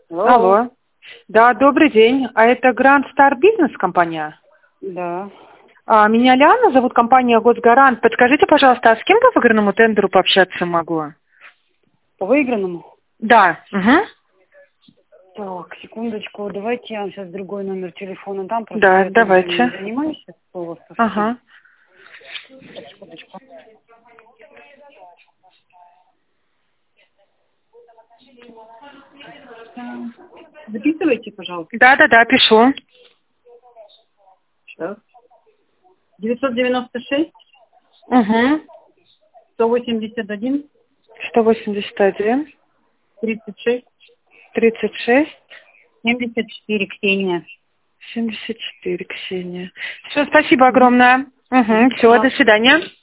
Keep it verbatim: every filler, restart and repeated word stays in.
Алло. Алло. Да, добрый день. А это Grand Star Business компания? Да. А, меня Лиана зовут, компания Госгарант. Подскажите, пожалуйста, а с кем по выигранному тендеру пообщаться могу? По выигранному? Да. Угу. Так, секундочку, давайте я вам сейчас другой номер телефона дам. Просто Да, я этим давайте. не занимаюсь сейчас полностью. Ага. Секундочку. Записывайте, пожалуйста. Да, да, да, пишу. Сейчас. девятьсот девяносто шесть Угу. сто восемьдесят один сто восемьдесят один. тридцать шесть тридцать шесть. семьдесят четыре. Ксения. семьдесят четыре, Ксения. Все, спасибо огромное. Угу. Все, до свидания.